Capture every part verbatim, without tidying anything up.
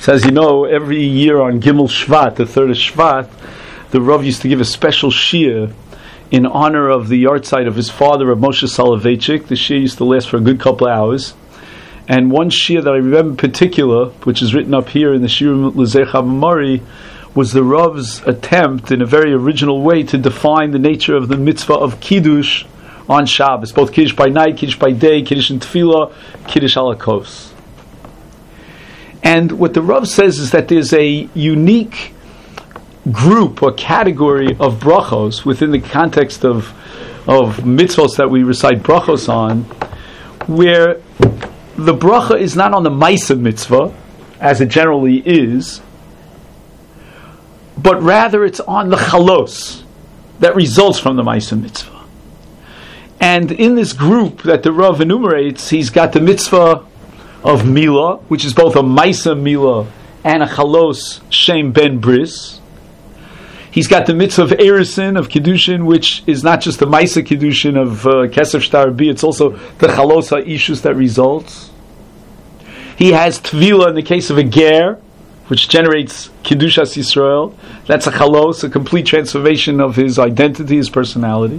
So as you know, every year on Gimel Shvat, the third of Shvat, the Rav used to give a special shir in honor of the yahrzeit of his father, Rav Moshe Soloveitchik. The shir used to last for a good couple of hours. And one shir that I remember in particular, which is written up here in the Shir L'Zecha Memori, was the Rav's attempt in a very original way to define the nature of the mitzvah of Kiddush on Shabbos, both Kiddush by night, Kiddush by day, Kiddush in Tefillah, Kiddush ala kos. And what the Rav says is that there's a unique group or category of brachos within the context of of mitzvahs that we recite brachos on, where the bracha is not on the Maisa mitzvah, as it generally is, but rather it's on the chalos that results from the Maisa mitzvah. And in this group that the Rav enumerates, he's got the mitzvah of Mila, which is both a Maisa Mila and a chalos Shem ben Bris. He's got the mitzvah of Erisin, of Kiddushin, which is not just the Maisa Kiddushin of uh, Kesef Shtar B, it's also the Chalos HaIshus that results. He has Tvila in the case of a Ger, which generates Kiddushas Yisrael. That's a Chalos, a complete transformation of his identity, his personality.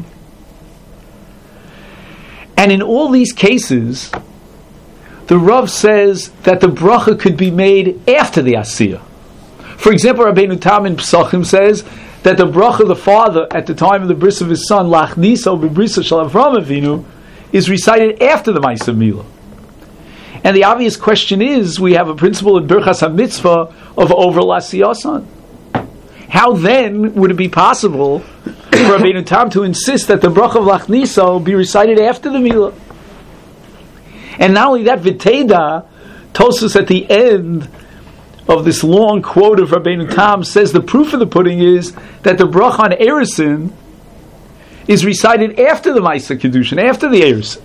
And in all these cases, the Rav says that the bracha could be made after the Asiyah. For example, Rabbeinu Tam in Pesachim says that the bracha of the father at the time of the bris of his son, Lachniso b'brisa shel Avraham Avinu, is recited after the Ma'aseh Milah. And the obvious question is, we have a principle in Birchas HaMitzvah of over Lasiyasan. How then would it be possible for Rabbeinu Tam to insist that the bracha of Lachniso be recited after the Milah? And not only that, V'teda, Tosfos at the end of this long quote of Rabbeinu Tam says the proof of the pudding is that the bracha on Erisin is recited after the Maisa Kiddushin, after the Erisin.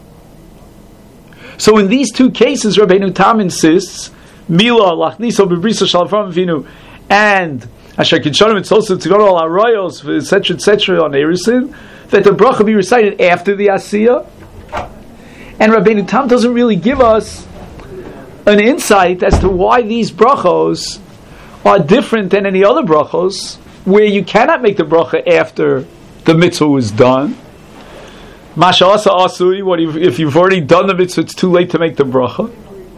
So in these two cases, Rabbeinu Tam insists, Mila, Lachniso, B'brisa, Shel Avraham Avinu, and Asher Kidshonim, it's also to go to all Arayos, et cetera, et cetera, on Erisin, that the bracha be recited after the Asiyah. And Rabbeinu Tam doesn't really give us an insight as to why these brachos are different than any other brachos, where you cannot make the bracha after the mitzvah was done. Masha asa asui, what if you've already done the mitzvah, it's too late to make the bracha.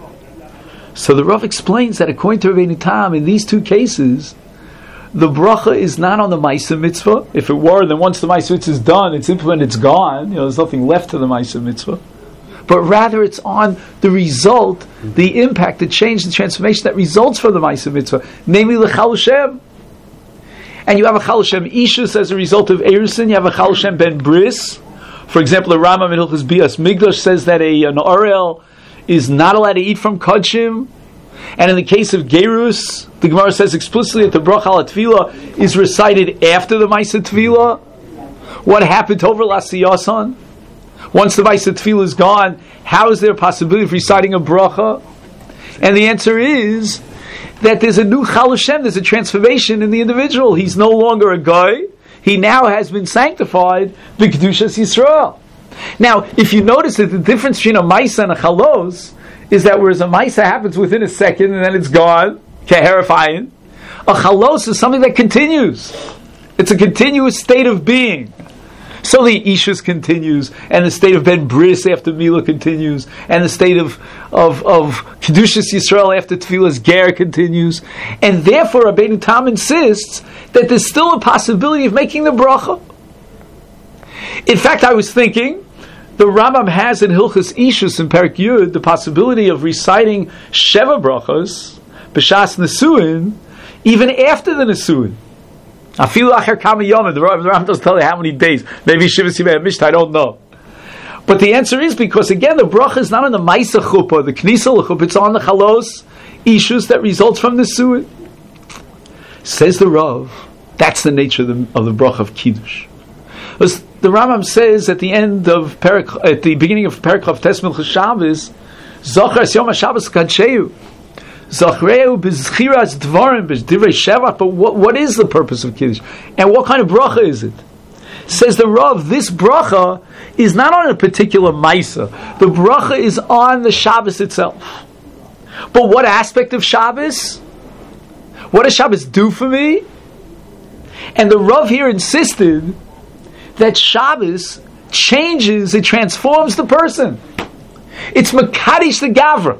So the Rav explains that according to Rabbeinu Tam, in these two cases, the bracha is not on the Maisa mitzvah. If it were, then once the Maisa mitzvah is done, it's implemented, it's gone. You know, there's nothing left to the Maisa mitzvah. But rather it's on the result, the impact, the change, the transformation that results from the Maisa mitzvah, namely the Chal Shem. And you have a Chal Shem Ishus as a result of Erisin, you have a Chal Shem ben Bris. For example, the Rambam in Hilchos Bias Migdash says that a, an Orel is not allowed to eat from Kodshim. And in the case of Gerus, the Gemara says explicitly that the Bracha al Tefillah is recited after the Maisa Tefillah. What happened to over Lasiyasan? Once the Maisa Tefillah is gone, how is there a possibility of reciting a bracha? And the answer is that there's a new Chal Hashem, there's a transformation in the individual. He's no longer a guy. He now has been sanctified b'Kedushas Yisrael. Now, if you notice that the difference between a Maisa and a Chalos is that whereas a Maisa happens within a second and then it's gone, Keherifyin, a Chalos is something that continues. It's a continuous state of being. So the Ishus continues, and the state of Ben Bris after Mila continues, and the state of of, of Kedushas Yisrael after Tefillah's Ger continues, and therefore Rabbeinu Tam insists that there's still a possibility of making the bracha. In fact, I was thinking, the Rambam has in Hilchos Ishus in Perek Yud the possibility of reciting Sheva brachas, B'shas Nesuin, even after the Nesuin. I feel like the Rambam doesn't tell you how many days. Maybe Shivas Yimei Mishnah, I don't know. But the answer is because, again, the bracha is not on the Maisa Chuppah, the Knisa Chuppah, it's on the Chalos Ishus that results from the Suin. Says the Rav, that's the nature of the, of the bracha of Kiddush. Because the Rambam says at the end of Perek, at the beginning of Perek Chav Tes Milchus Shabbos, Zocher es Yom HaShabbos Kadsheu. Zachreu b'zchiras dvarim b'divrei shevat. But what, what is the purpose of Kiddush? And what kind of bracha is it? Says the Rav, this bracha is not on a particular Maisa. The bracha is on the Shabbos itself. But what aspect of Shabbos? What does Shabbos do for me? And the Rav here insisted that Shabbos changes, it transforms the person. It's Makadish the Gavra.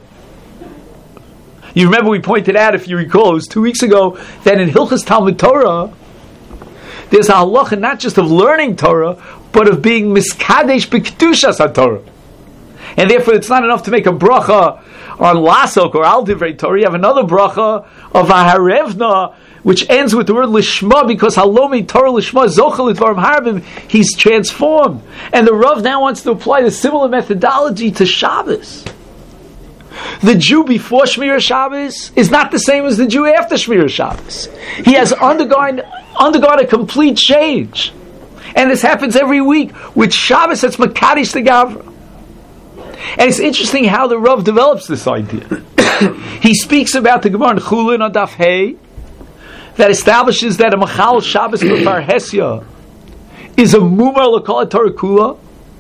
You remember we pointed out, if you recall, it was two weeks ago, that in Hilchas Talmud Torah, there's a halacha not just of learning Torah, but of being miskadesh b'kedushas HaTorah. And therefore it's not enough to make a bracha on Lasok or Al Divrei Torah. You have another bracha of Aharevna, which ends with the word Lishma, because Halomi Torah Lishma Zochel Lidvarim Harbim, he's transformed. And the Rav now wants to apply the similar methodology to Shabbos. The Jew before Shmir Shabbos is not the same as the Jew after Shmir Shabbos. He has undergone, undergone a complete change. And this happens every week. With Shabbos, that's Makadish the Gavra. And it's interesting how the Rav develops this idea. He speaks about the Gemara in Chulin on Daf Hey that establishes that a Machal Shabbos B'Par Hesya is a Mumar L'Kol Torah Kula.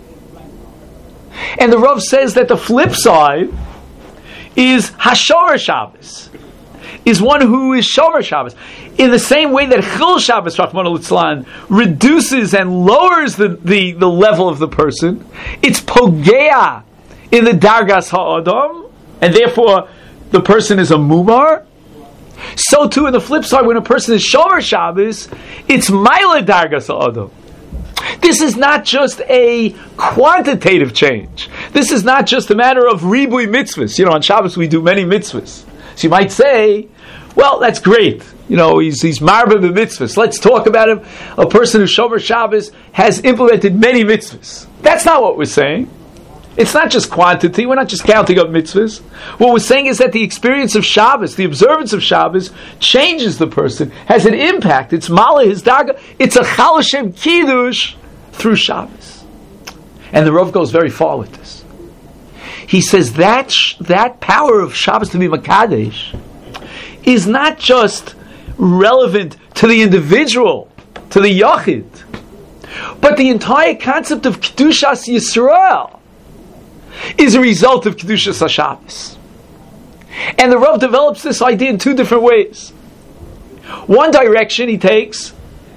And the Rav says that the flip side is Hashomer Shabbos, is one who is Shomer Shabbos. In the same way that Chil Shabbos, Rachmana Litzlan, reduces and lowers the, the, the level of the person, it's Pogea in the Dargas Ha'adam, and therefore the person is a Mumar. So too in the flip side, when a person is Shomer Shabbos, it's Maila Dargas Ha'adam. This is not just a quantitative change. This is not just a matter of ribui mitzvahs. You know, on Shabbos we do many mitzvahs. So you might say, well, that's great. You know, he's he's marba b'mitzvahs. Let's talk about him. A person who Shomer Shabbos has implemented many mitzvahs. That's not what we're saying. It's not just quantity. We're not just counting up mitzvahs. What we're saying is that the experience of Shabbos, the observance of Shabbos, changes the person, has an impact. It's Mala, his Daga. It's a Chal Hashem Kiddush through Shabbos. And the Rav goes very far with this. He says that sh- that power of Shabbos to be Makadesh is not just relevant to the individual, to the Yachid, but the entire concept of Kedushas Yisrael is a result of Kedushas HaShabbos. And the Rav develops this idea in two different ways. One direction he takes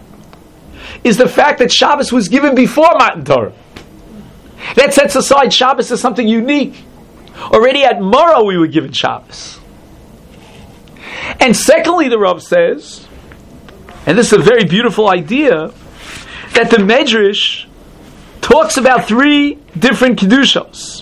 is the fact that Shabbos was given before Matan Torah. That sets aside Shabbos as something unique. Already at Mara we were given Shabbos. And secondly, the Rav says, and this is a very beautiful idea, that the Medrash talks about three different Kedushos.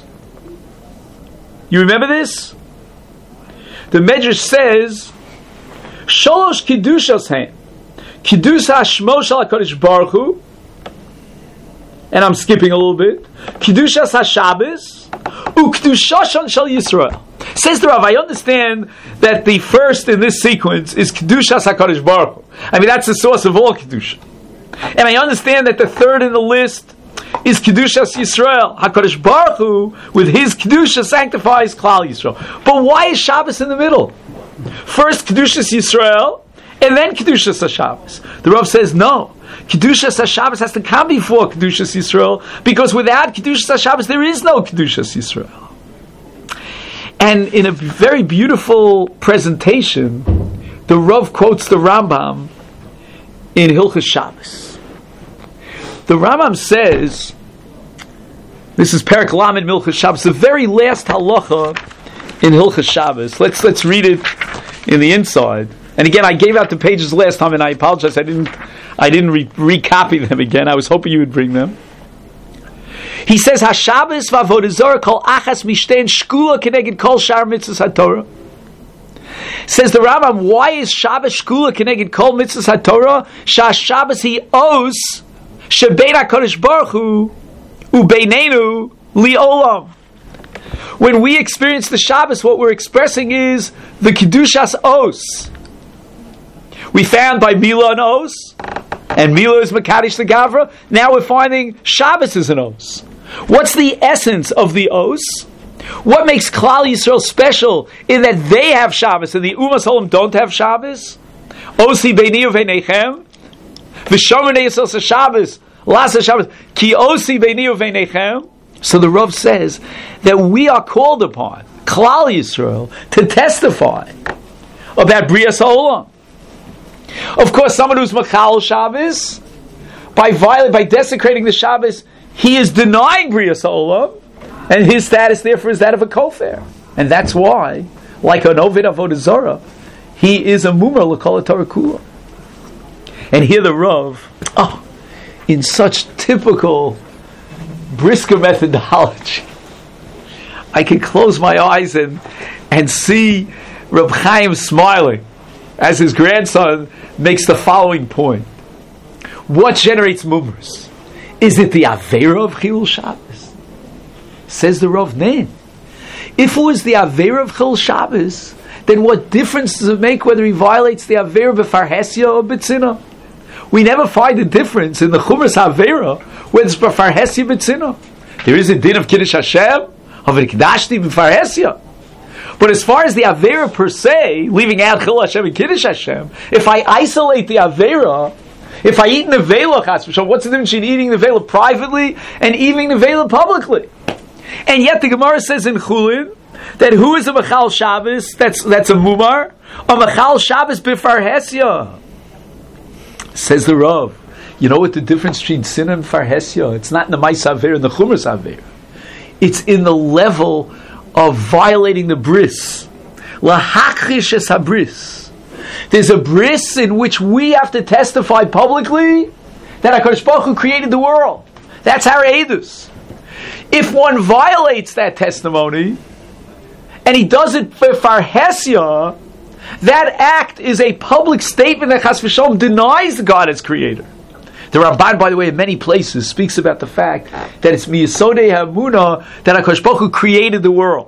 You remember this? The Medrash says, Sholosh Kedushos Hain. Kedusha Shmo Shel HaKadosh Baruch Hu, and I'm skipping a little bit, Kedushas HaShabbos, U'Kedushashon Shel Yisrael. Says the Rav, I understand that the first in this sequence is Kedushas HaKadosh Baruch Hu. I mean, that's the source of all Kedusha. And I understand that the third in the list is Kedushas Yisrael. HaKadosh Baruch Hu, with his Kedusha, sanctifies Klal Yisrael. But why is Shabbos in the middle? First Kedushas Yisrael, and then Kedushas HaShabbos. The Rav says no. Kedushas HaShabbos has to come before Kedushas Yisrael, because without Kedushas HaShabbos there is no Kedushas Yisrael. And in a very beautiful presentation, the Rav quotes the Rambam in Hilchas Shabbos. The Rambam says, this is Perek Lamed Hilchas Shabbos, the very last halacha in Hilchas Shabbos. Let's let's read it in the inside. And again, I gave out the pages last time, and I apologize. I didn't, I didn't re- recopy them again. I was hoping you would bring them. He says, "HaShabbos v'avodah zarah kol achas mishtein shkula keneged kol shar mitzvos haTorah." Says the Rambam, why is Shabbos shkula keneged kol mitzvos haTorah? Sha'Shabbos he owes shebein HaKadosh Baruch Hu ubeinenu li'olam. When we experience the Shabbos, what we're expressing is the Kedushas Os. We found by Mila an Os, and Mila is Makadish the Gavra. Now we're finding Shabbos is an Os. What's the essence of the Os? What makes Klal Yisrael special in that they have Shabbos and the Umas Olam don't have Shabbos? Osi beini uveinechem, v'shomer ne'yisos Shabbos, lasa Shabbos, ki osi beini uveinechem. So the Rav says that we are called upon Klal Yisrael, to testify about Brias HaOlam. Of course, someone who's Machal Shabbos, by violating, by desecrating the Shabbos, he is denying Brias HaOlam, and his status therefore is that of a kofar. And that's why, like an Ovid Avodah Zarah, he is a Mumar L'Kol Torah Kula. And here the Rav, oh, in such typical Brisker methodology, I can close my eyes and and see Reb Chaim smiling as his grandson makes the following point. What generates mumers? Is it the Aveira of Chilul Shabbos? Says the Rav Nen. If it was the Aveira of Chilul Shabbos, then what difference does it make whether he violates the Aveira b'farhesia or b'tzina? We never find a difference in the Chumash Aveira whether it's b'farhesia b'tzina. There is a din of Kiddush Hashem, of Ikdashti b'farhesia. But as far as the Aveira per se, leaving out Chilul Hashem and Kiddush Hashem, if I isolate the Aveira, if I eat nevela, what's the difference between eating nevela privately and eating nevela publicly? And yet the Gemara says in Chulin that who is a Machal Shabbos? That's that's a Mumar. A Machal Shabbos b'farhesia. Says the Rav. You know what the difference between sin and farhesia? It's not in the Ma'is Aveira and the Chumash Aveira. It's in the level of violating the bris. Lahakrish es habris. There's a bris in which we have to testify publicly that HaKadosh Baruch Hu created the world. That's our edus. If one violates that testimony, and he does it for farhesia, that act is a public statement that Chas v'Shalom denies God as creator. The Ramban, by the way, in many places speaks about the fact that it's miyasodei ha'emunah that HaKadosh Baruch Hu created the world.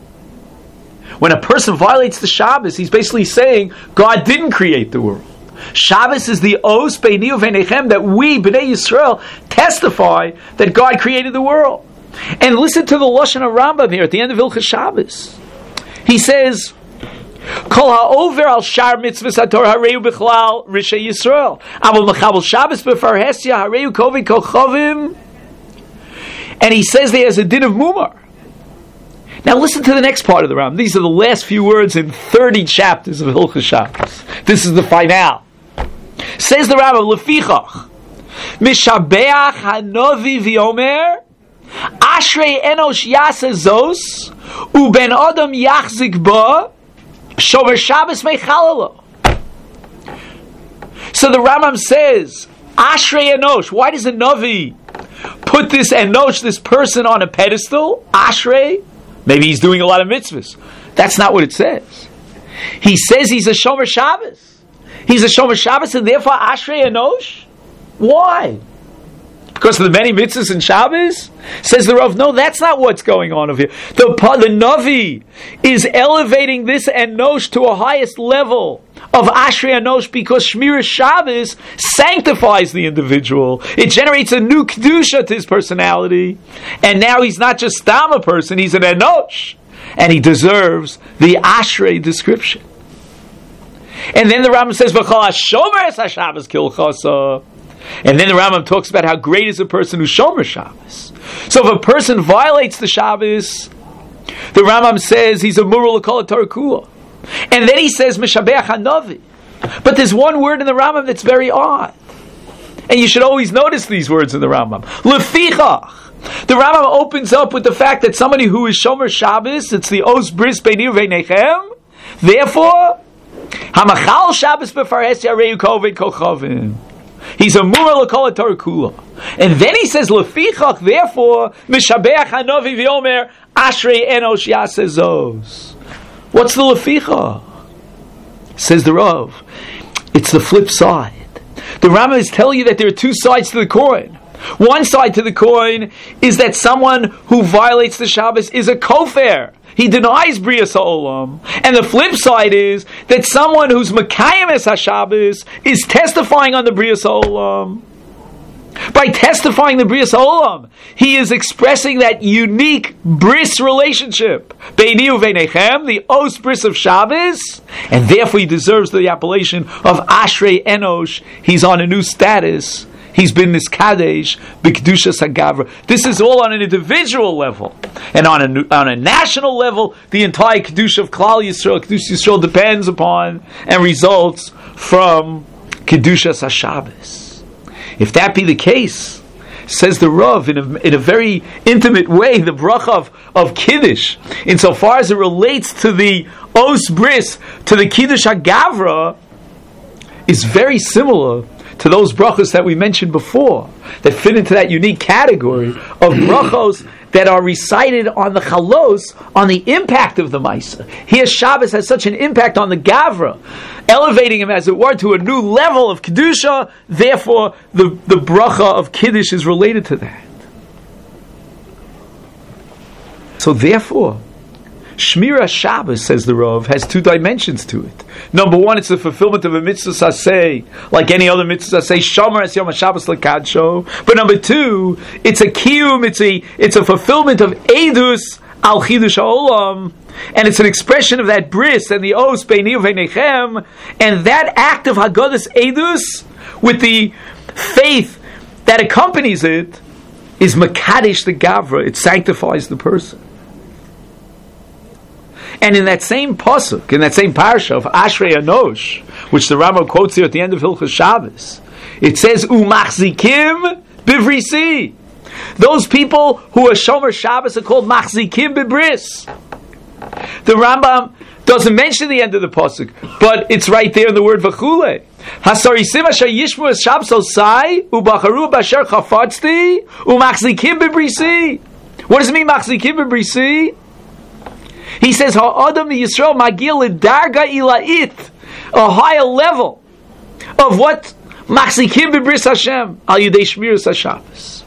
When a person violates the Shabbos, he's basically saying God didn't create the world. Shabbos is the os beini uve'nechem that we, Bnei Yisrael, testify that God created the world. And listen to the Lashon HaRambam here at the end of Hilchos Shabbos. He says, Kol ha'over al shar mitzvahs haTorah hareu b'chlal rishei Yisrael. Aval mechabel Shabbos b'farhesia hareu kovei kochavim. And he says there is a din of mumar. Now listen to the next part of the Ram. These are the last few words in thirty chapters of Hilchos Shabbos. This is the finale. Says the Rambam, Lefichach, Mishabeach hanovi v'omer, Ashrei enosh yaseh zos, uben adam yachzik ba, shomer Shabbos mechalalo. So the Rambam says, Ashrei enosh. Why does the Navi put this enosh, this person, on a pedestal? Ashrei. Maybe he's doing a lot of mitzvahs. That's not what it says. He says he's a Shomer Shabbos. He's a Shomer Shabbos, and therefore Ashrei Enosh. Why? Because of the many mitzvahs in Shabbos? Says the Rav, no, that's not what's going on over here. The, the Navi is elevating this Enosh to a highest level of Ashrei Enosh because Shmiras Shabbos sanctifies the individual. It generates a new Kedusha to his personality. And now he's not just Stam a person, he's an Enosh. And he deserves the Ashrei description. And then the Rambam says, V'chol HaShomer es HaShabbos Kilchasa. And then the Rambam talks about how great is a person who Shomer Shabbos. So if a person violates the Shabbos, the Rambam says he's a Murul L'Kol Torah Kula. And then he says Mishabeach Hanavi. But there's one word in the Rambam that's very odd. And you should always notice these words in the Rambam. Lefichach. The Rambam opens up with the fact that somebody who is Shomer Shabbos, it's the Os Bris Beini Uve'nechem. Therefore, Hamachal Shabbos B'farhesia Hareu Kovei Kochavim. He's a Murul L'Kol Torah Kula. And then he says Lefichach. Therefore, Mishabeach Hanavi v'Omer Ashrei Enosh Yaseh Zos. What's the leficha? Says the Rav. It's the flip side. The Rambam is telling you that there are two sides to the coin. One side to the coin is that someone who violates the Shabbos is a kofar. He denies Brias HaOlam. And the flip side is that someone who's Mekayim es HaShabbos is testifying on the Brias HaOlam. By testifying the Brias HaOlam, he is expressing that unique bris relationship. Beini uve'nechem, the os bris of Shabbos, and therefore he deserves the appellation of Ashrei Enosh. He's on a new status. he's been miskadesh b'kedushas hagavra. This is all on an individual level, and on a on a national level, the entire kedusha of Klal Yisrael, kedusha Yisrael, depends upon and results from kedushas haShabbos. If that be the case, says the Rav, in a, in a very intimate way, the bracha of, of Kiddush, insofar as it relates to the Os Bris, to the Kiddush HaGavra, is very similar to those brachos that we mentioned before, that fit into that unique category of brachos that are recited on the chalos, on the impact of the Maisa. Here Shabbos has such an impact on the Gavra, elevating him, as it were, to a new level of Kedusha. Therefore, the, the bracha of Kiddush is related to that. So therefore, Shmira Shabbos, says the Rav, has two dimensions to it. Number one, it's the fulfillment of a mitzvah saseh, like any other mitzvah saseh, Shomer es Yom HaShabbos l'kadsho. But number two, it's a kiyum, it's a it's a fulfillment of edus al chidush ha'olam, and it's an expression of that bris and the os beini u'veinechem, and that act of haggadas edus with the faith that accompanies it is makadesh the gavra. It sanctifies the person. And in that same pasuk, in that same parsha of Ashrei Anosh, which the Rambam quotes here at the end of Hilchos Shabbos, it says, "Umachzikim bivrisi." Those people who are Shomer Shabbos are called Machzikim bibris. The Rambam doesn't mention the end of the pasuk, but it's right there in the word v'chule. Hasarisim asher yishmu es Shabbos osai ubacharu b'asher chafatzti umachzikim bibrisi. What does it mean, Machzikim bibrisi? He says, "Ha'adam Yisrael magil darga ilait," a higher level of what machzikim b'bris Hashem al yidei shmiras haShabbos.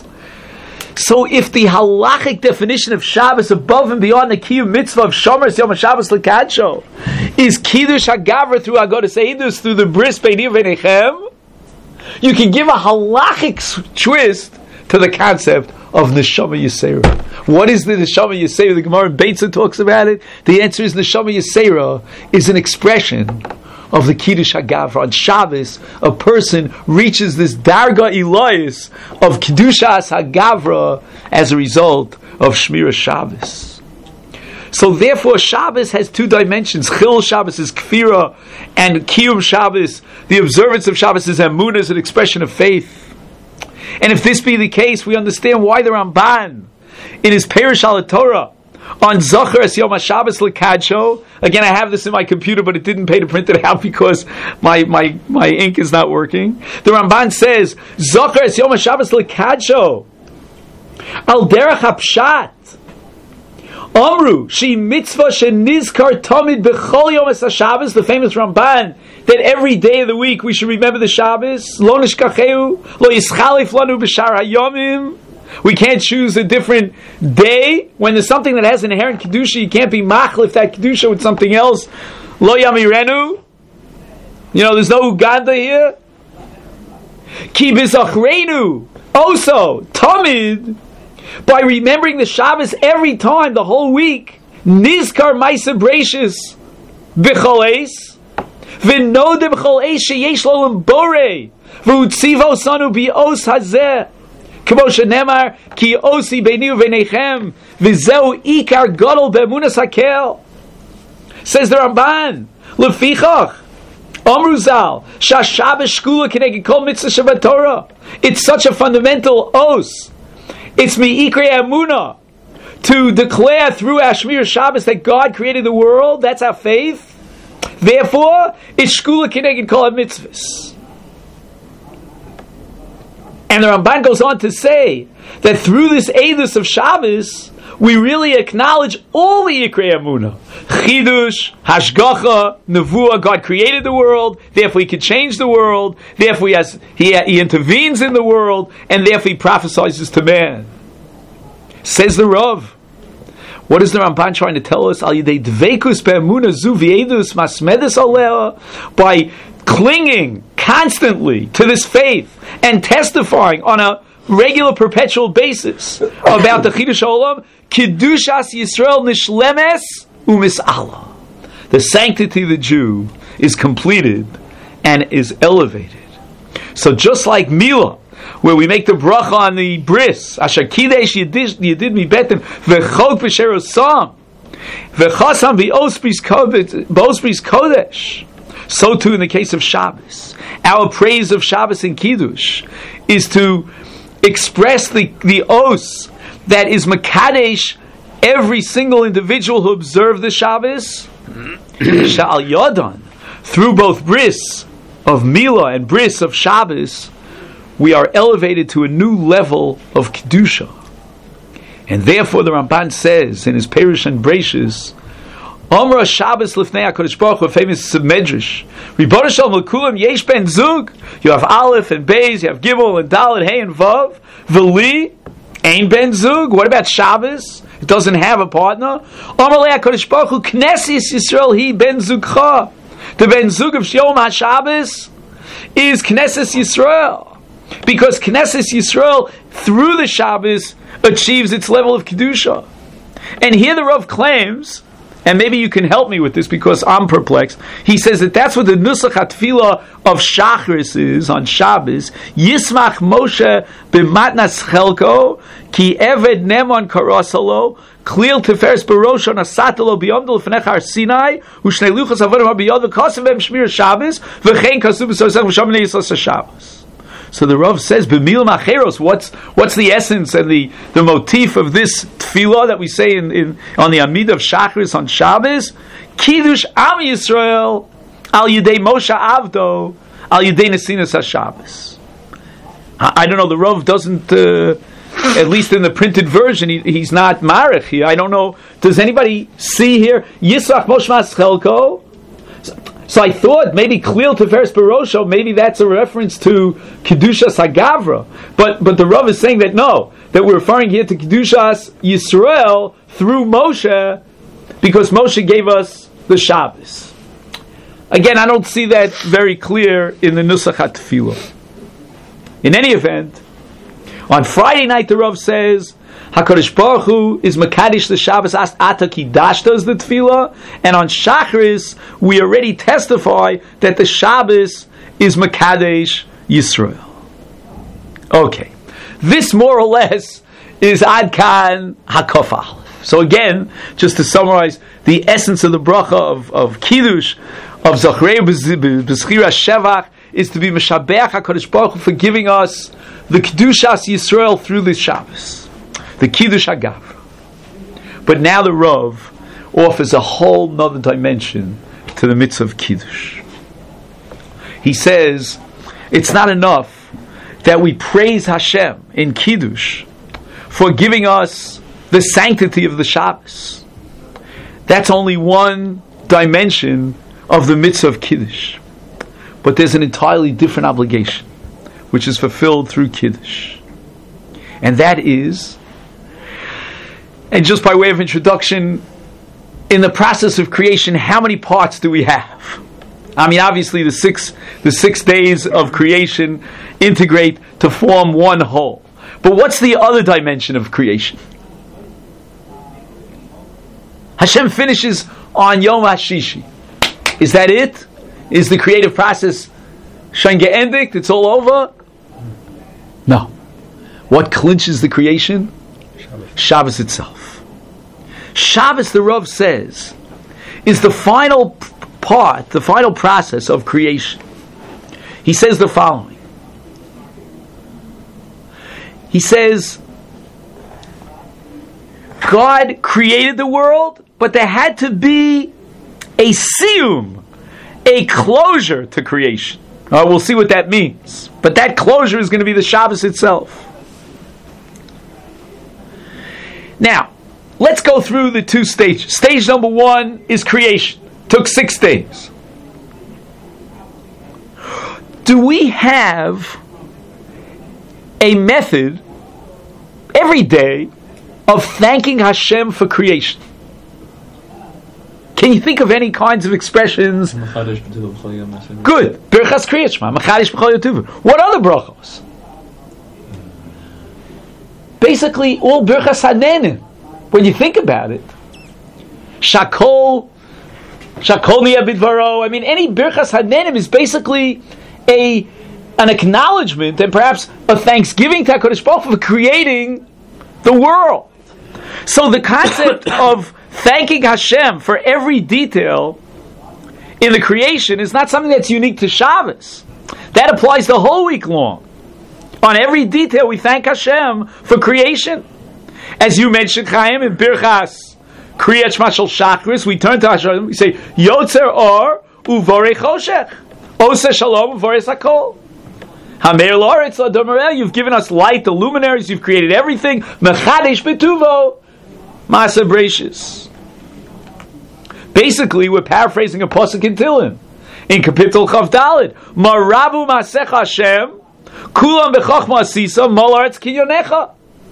So, if the halachic definition of Shabbos, above and beyond the kiyum mitzvah of Shomer Yom HaShabbos l'kadsho, is kiddush hagavra through haggadas edus, through the bris beini u'veinechem, you can give a halachic twist to the concept of Neshama Yisera. What is the Neshama Yisera? The Gemara in Beitzah talks about it. The answer is Neshama Yisera is an expression of the Kiddush HaGavra. On Shabbos, a person reaches this Darga Elias of Kiddushas HaGavra as a result of Shmira Shabbos. So therefore, Shabbos has two dimensions. Chil Shabbos is Kfira, and Kiyum Shabbos, the observance of Shabbos, is Emunah, is an expression of faith. And if this be the case, we understand why the Ramban, in his Perush al Torah, on Zachar es Yom HaShabbos l'kadsho, again, I have this in my computer, but it didn't pay to print it out because my, my, my ink is not working. The Ramban says, Zachar es Yom HaShabbos l'kadsho, al derech hapshat, Amru, she mitzvah shenizkar tamid b'chol yom es HaShabbos, the famous Ramban, that every day of the week we should remember the Shabbos. Lo nishkacheu, lo yischalif lanu b'shar hayomim. We can't choose a different day when there's something that has inherent kedusha. You can't be machlif that kedusha with something else. Lo yamirenu. You know, there's no Uganda here. Ki b'zachrenu. Also, tamid, by remembering the Shabbos every time, the whole week, nizkar ma'aseh breishis b'chol eis. V'nodem chol eish sheyesh lo l'mbore v'utzivo sanu bi'os hazeh k'mo shenemar ki osi beini u'veinechem v'zeu ikar gadol be'emunas hakel. Says the Ramban, lefichach Amru Zal shashabbos shkula k'neged kol mitzvah shebatorah. It's such a fundamental os. It's mi'ikrei emunah, to declare through Ashmir Shabbos that God created the world. That's our faith. Therefore, it's shkula k'neged kol mitzvahs. And the Ramban goes on to say that through this edus of Shabbos, we really acknowledge all the Ikrei Emunah. Chidush, Hashgacha, Nevuah, God created the world, therefore He can change the world, therefore He, has, he, he intervenes in the world, and therefore He prophesies to man. Says the Rav, what is the Ramban trying to tell us? Al yidei dveikus be'emunah zu v'edus masmedes aleh, by clinging constantly to this faith and testifying on a regular, perpetual basis about the Chidush HaOlam, Kiddushas Yisrael nishlemes umis'ala. The sanctity of the Jew is completed and is elevated. So just like Milah where we make the bracha on the bris. Asher kidesh yedid mi betem v'chok v'sher osam v'chasam v'ospris kodesh. So too in the case of Shabbos. Our praise of Shabbos and Kiddush is to express the, the os that is makadesh every single individual who observed the Shabbos. Sha'al Yadon, through both bris of Mila and bris of Shabbos, we are elevated to a new level of Kedusha. And therefore the Ramban says in his Perush and Breishis, Omra Shabbos Lifnei HaKadosh Baruch Hu, famous Medrash, Ribono Shel Olam L'kulam Yesh Ben Zug, you have Aleph and Beis, you have Gimel and Dalet, Hey and Vav, V'li, Ein Ben Zug. What about Shabbos? It doesn't have a partner. Omar Lei HaKadosh Baruch Hu, Knesset Yisrael Hi Ben Zugcha. The Ben Zug of Yom HaShabbos is Knesset Yisrael, because Knesset Yisrael through the Shabbos achieves its level of Kedusha. And here the Rav claims, and maybe you can help me with this because I'm perplexed. He says that that's what the Nusach HaTfilah of Shachris is on Shabbos. Yismach Moshe b'matnas chelko ki eved nemon karasalo klil teferes barosh on asatalo biyomdol fnech har Sinai u'shnei luchas avodim ha'biyod v'kasim v'em shmir Shabbos v'chein kasub v'sosech v'shamanei yisos Shabbos. So the Rav says, "B'mil macheros." What's what's the essence and the, the motif of this tefillah that we say in, in on the Amid of Shachris on Shabbos? Kiddush Am Yisrael al Yidei Moshe Avdo al Yidei Nesinas HaShabbos. I, I don't know. The Rav doesn't, uh, at least in the printed version, he, he's not marich here. I don't know. Does anybody see here Yisrach Moshe Maschelko? So I thought maybe Klil Teferes Barosho, maybe that's a reference to Kedushas Hagavra. But but the Rav is saying that no, that we're referring here to Kedushas Yisrael through Moshe, because Moshe gave us the Shabbos. Again, I don't see that very clear in the Nusach HaTfilah. In any event, on Friday night the Rav says, HaKadosh Baruch Hu is Mekadesh the Shabbos as Ata Kidashta is the Tefillah, and on Shachris we already testify that the Shabbos is Mekadesh Yisrael. Okay, this more or less is Ad Kan HaKof Aleph. So again, just to summarize, the essence of the bracha of, of Kiddush, of Zachrei B'Zchira Shevach, is to be Meshabeach HaKadosh Baruch Hu for giving us the Kedushas Yisrael through this Shabbos, the Kiddush HaGavra. But now the Rav offers a whole nother dimension to the mitzvah of Kiddush. He says it's not enough that we praise Hashem in Kiddush for giving us the sanctity of the Shabbos. That's only one dimension of the mitzvah of Kiddush. But there's an entirely different obligation which is fulfilled through Kiddush. And that is, and just by way of introduction, in the process of creation, how many parts do we have? I mean, obviously the six the six days of creation integrate to form one whole. But what's the other dimension of creation? Hashem finishes on Yom HaShishi. Is that it? Is the creative process schon geendigt? It's all over? No. What clinches the creation? Shabbos, Shabbos itself. Shabbos, the Rav says, is the final part, the final process of creation. He says the following. He says, God created the world, but there had to be a siyum, a closure to creation. Uh, we'll see what that means. But that closure is going to be the Shabbos itself. Now, let's go through the two stages. Stage number one is creation. Took six days. Do we have a method every day of thanking Hashem for creation? Can you think of any kinds of expressions? Good. Birchas Kriyat Shema. What other brachos? Basically, all Birchas Hanenim. When you think about it, Shakol, Shakol Niya Bidvaro. I mean, any Birchas Hanenim is basically a an acknowledgement and perhaps a thanksgiving to HaKadosh Baruch Hu for creating the world. So the concept of thanking Hashem for every detail in the creation is not something that's unique to Shabbos. That applies the whole week long. On every detail we thank Hashem for creation. As you mentioned, Chaim, in Birchas Kriyat Shema Shel Shachris, we turn to Hashem, we say, Yotzer Or Uvorei Choshech, Oseh Shalom Uvorei Sakol. Hameir Loretz Ladomerel, you've given us light, the luminaries, you've created everything. Mechadesh Betuvo, Maaseh Bereishis. Basically, we're paraphrasing a pasuk in Tehillim, in Kapitel Chav Daled. Marabu Maasech Hashem, Kulam Bechachma Asisa, Molaretz Kinyonecha.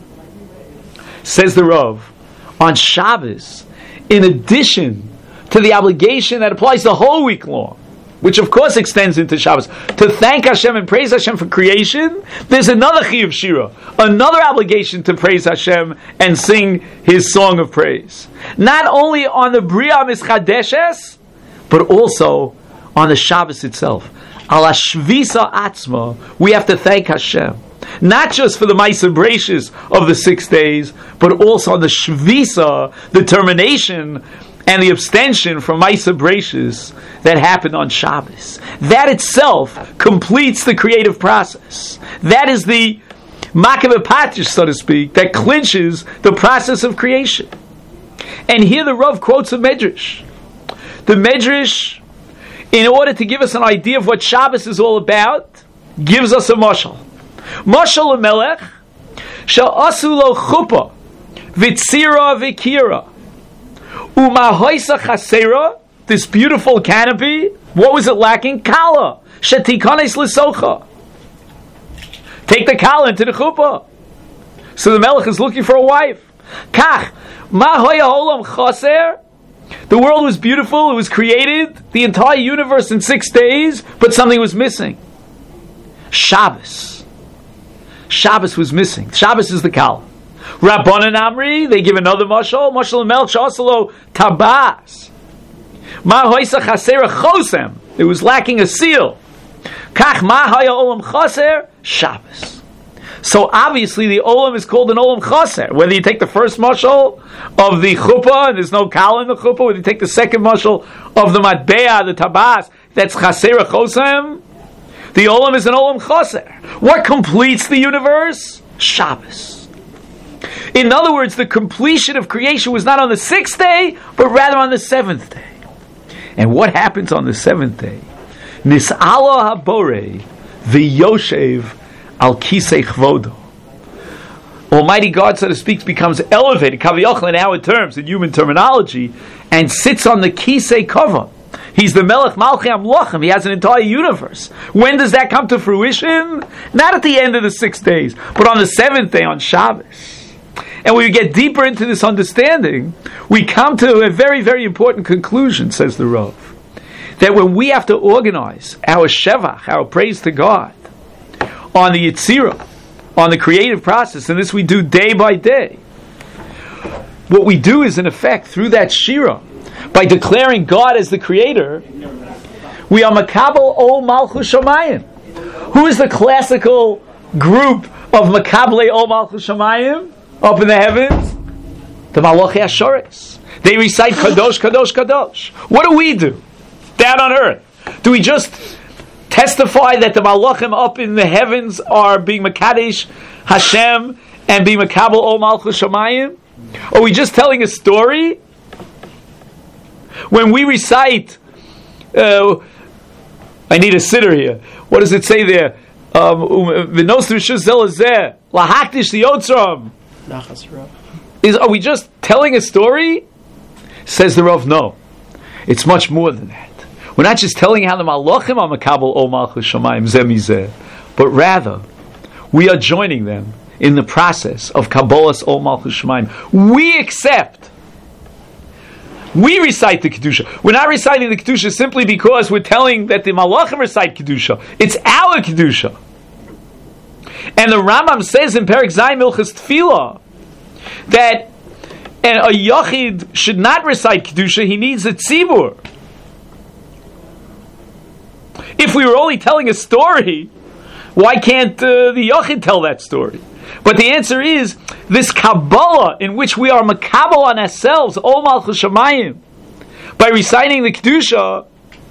Says the Rav, on Shabbos, in addition to the obligation that applies the whole week long, which of course extends into Shabbos, to thank Hashem and praise Hashem for creation, there's another Chiyuv Shira, another obligation to praise Hashem and sing His song of praise. Not only on the Bria Mischadeshes, but also on the Shabbos itself. Al Shvisa Atzma, we have to thank Hashem. Not just for the Maaseh Bereishis of the six days, but also on the Shvisa, the termination and the abstention from Maaseh Bereishis that happened on Shabbos. That itself completes the creative process. That is the Makabeh Patish, so to speak, that clinches the process of creation. And here the Rav quotes a Medrash. The Medrash, in order to give us an idea of what Shabbos is all about, gives us a mashal. Mashal Melech she'asu lo chuppah v'tzira v'kira u'mahoisa chasera, this beautiful canopy. What was it lacking? Kala shetikanes l'socha. Take the kala into the chuppah. So the Melech is looking for a wife. Kach ma hoya olam chaser. The world was beautiful. It was created, the entire universe in six days, but something was missing. Shabbos. Shabbos was missing. Shabbos is the kala. Rabbanan Amri, they give another mashal. Mashal Melch Shasalo Tabas. Ma hoisa chasera chosem. It was lacking a seal. Kach ma haya olam chaser. Shabbos. So obviously the olam is called an olam chaser. Whether you take the first mashal of the chuppah and there's no kala in the chuppah, whether you take the second mashal of the matbea, the tabas, that's chasera chosem. The olam is an olam chaser. What completes the universe? Shabbos. In other words, the completion of creation was not on the sixth day, but rather on the seventh day. And what happens on the seventh day? Nis'ala habore v'yoshev al kisei chvodo. Almighty God, so to speak, becomes elevated, kaviyachal in our terms, in human terminology, and sits on the kisei kavod. He's the Melech Malchei Amlochim. He has an entire universe. When does that come to fruition? Not at the end of the six days, but on the seventh day, on Shabbos. And when we get deeper into this understanding, we come to a very, very important conclusion, says the Rav, that when we have to organize our Shevach, our praise to God, on the Yitzirah, on the creative process, and this we do day by day, what we do is, in effect, through that Shira, by declaring God as the creator, we are Makabel Ol Malchus Shamayim. Who is the classical group of Makabel Ol Malchus Shamayim up in the heavens? The Malachei Ashores. They recite Kadosh, Kadosh, Kadosh. What do we do down on earth? Do we just testify that the Malachim up in the heavens are being Makadesh Hashem and being Makabel Ol Malchus Shamayim? Are we just telling a story? When we recite, uh, I need a sitter here. What does it say there? Is are we just telling a story? Says the Rav, no. It's much more than that. We're not just telling how the Malachim are Makabel Ol Malchus Shamayim Zeh Mizeh, but rather we are joining them in the process of Kabbalas Ol Malchus Shamayim. We accept. We recite the Kedusha. We're not reciting the Kedusha simply because we're telling that the Malachim recite Kedusha. It's our Kedusha. And the Rambam says in Perek Zayin Milchas Tefillah that a Yachid should not recite Kedusha, he needs a Tzibur. If we were only telling a story, Why can't uh, the Yochid tell that story? But the answer is, this Kabbalah in which we are makabel on ourselves, Ol Malchus Shamayim, by reciting the Kedusha,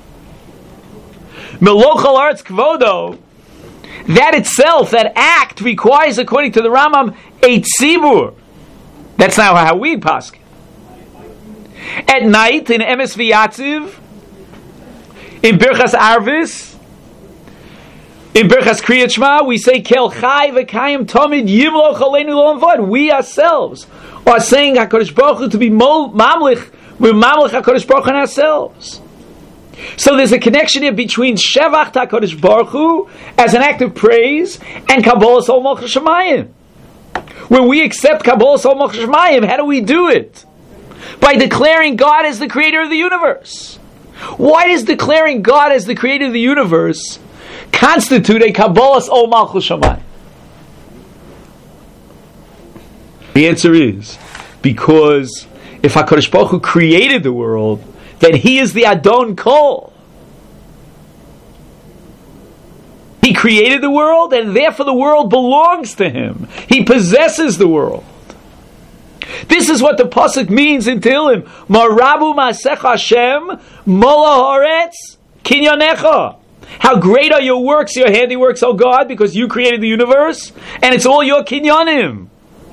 Melochal Aretz Kvodo, that itself, that act, requires, according to the Rambam, a tzibur. That's not how we paskin. At night, in Emes V'Yatziv, in Birchas Arvis, in Birchas Kriyat Shema, we say, Kel Chai V'Kayim Tomid Yimloch Aleinu Lo Avad. We ourselves are saying HaKadosh Baruch Hu to be mamlich, we're mamlich HaKadosh Baruch Hu on ourselves. So there's a connection here between Shevach HaKadosh Baruch Hu as an act of praise and Kabbalah Ol Malchus Shamayim. When we accept Kabbalah Ol Malchus Shamayim, how do we do it? By declaring God as the creator of the universe. Why does declaring God as the creator of the universe constitute a Kabbalah Ol Malchus Shamayim? The answer is because if HaKadosh Baruch Hu created the world, then He is the Adon Kol. He created the world, and therefore the world belongs to Him. He possesses the world. This is what the pasuk means in Tehillim. Marabu Masech Hashem Mola Haaretz Kinyanecha. How great are your works, your handiworks, O God, because you created the universe, and it's all your kinyanim.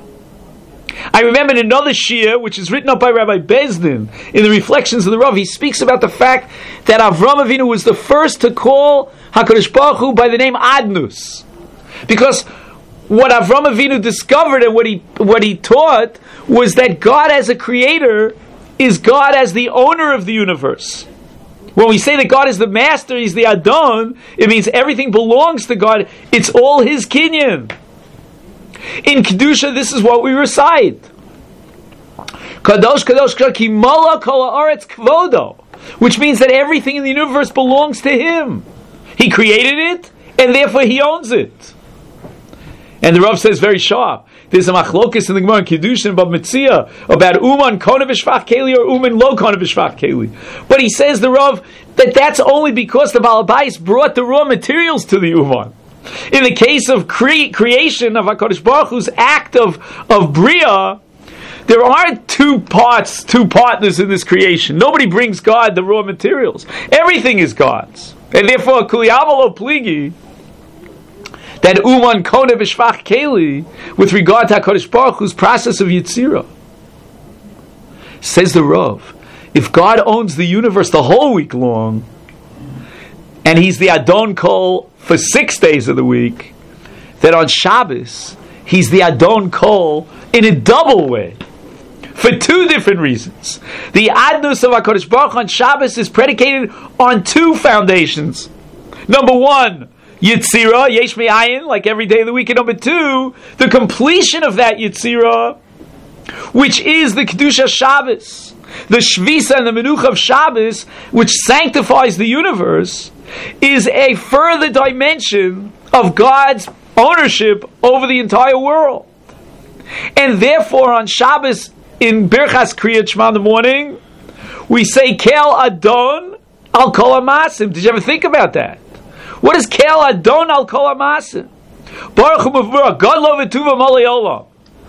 I remember in another shir, which is written up by Rabbi Bezdin, in the Reflections of the Rav, he speaks about the fact that Avram Avinu was the first to call HaKadosh Baruch Hu by the name Adnus. Because what Avram Avinu discovered and what he what he taught was that God as a creator is God as the owner of the universe. When we say that God is the master, He's the Adon, it means everything belongs to God. It's all His kinyan. In Kedusha, this is what we recite. Kadosh, Kadosh, Ki Mala Kol Haaretz Kvodo, which means that everything in the universe belongs to Him. He created it, and therefore He owns it. And the Rav says very sharp, there's a machlokes in the Gemara in Kedusha and Bab Metzia about Uman Kona V'Shvach Keli or Uman Lo Kona V'Shvach Keli. But he says, the Rav, that that's only because the Baal Bayis brought the raw materials to the Uman. In the case of cre- creation of HaKadosh Baruch Hu's act of, of Bria, there aren't two parts, two partners in this creation. Nobody brings God the raw materials. Everything is God's. And therefore, Kuliyavalo Pligi, that Uman Kona V'Shvach Keli, with regard to HaKadosh Baruch Hu's process of Yitzirah. Says the Rav, if God owns the universe the whole week long, and He's the Adon Kol for six days of the week, then on Shabbos, He's the Adon Kol in a double way. For two different reasons. The Adnus of HaKadosh Baruch Hu on Shabbos is predicated on two foundations. Number one, Yitzirah, Yesh Me'ayin, like every day of the week. And number two, the completion of that Yitzirah, which is the Kedusha Shabbos. The Shvisa and the Menucha of Shabbos, which sanctifies the universe, is a further dimension of God's ownership over the entire world. And therefore on Shabbos, in Birchas Kriyat Shema in the morning, we say Kel Adon Al Kol HaMasim. Did you ever think about that? What is Kel Adon Al Kol HaMasim? Baruch Hu Mavura God Lo V'Tuva Malei Olam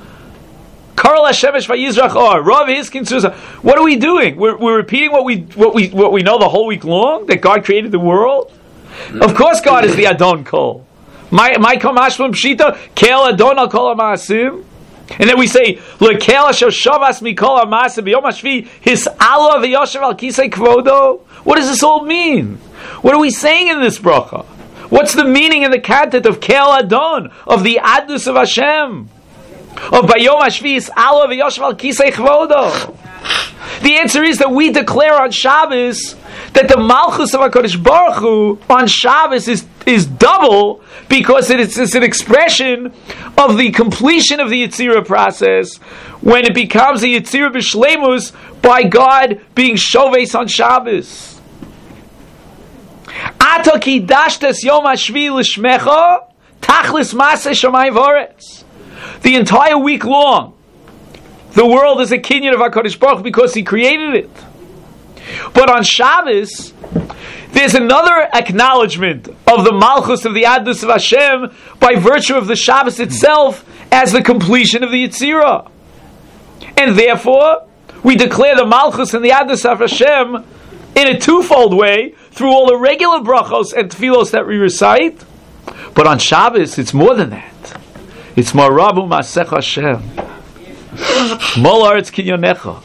Karol HaShemesh Vayizrach Or Rav Hiskin Susa. What are we doing? We're, we're repeating what we what we what we know the whole week long, that God created the world. Of course, God is the Adon Kol. My my Kamashlim Pshita Kel Adon Al Kol HaMasim. And then we say, "Lekel asher shavas mikol ha'masim b'yom hashvi his alo v'yoshev al kisei kvodo." What does this all mean? What are we saying in this bracha? What's the meaning and the content of Kel Adon, of the Adnus of Hashem, of b'yom hashvi his alo v'yoshev al kisei kvodo? The answer is that we declare on Shabbos that the Malchus of HaKadosh Baruch Hu on Shabbos is, is double, because it is it's an expression of the completion of the Yitzirah process, when it becomes a Yitzirah B'Shleimus by God being Shoves on Shabbos. Ata ki dashtes yom hashvi l'shmecha tachlis maseh shamayim v'aretz. The entire week long, the world is a kinyan of HaKadosh Baruch Hu because He created it. But on Shabbos, there's another acknowledgement of the Malchus of the Adnus of Hashem by virtue of the Shabbos itself as the completion of the Yetzirah. And therefore, we declare the Malchus and the Adnus of Hashem in a twofold way, through all the regular brachos and tefillos that we recite. But on Shabbos, it's more than that. It's Marabu Masech Hashem. Mol Haaretz Kinyonecha.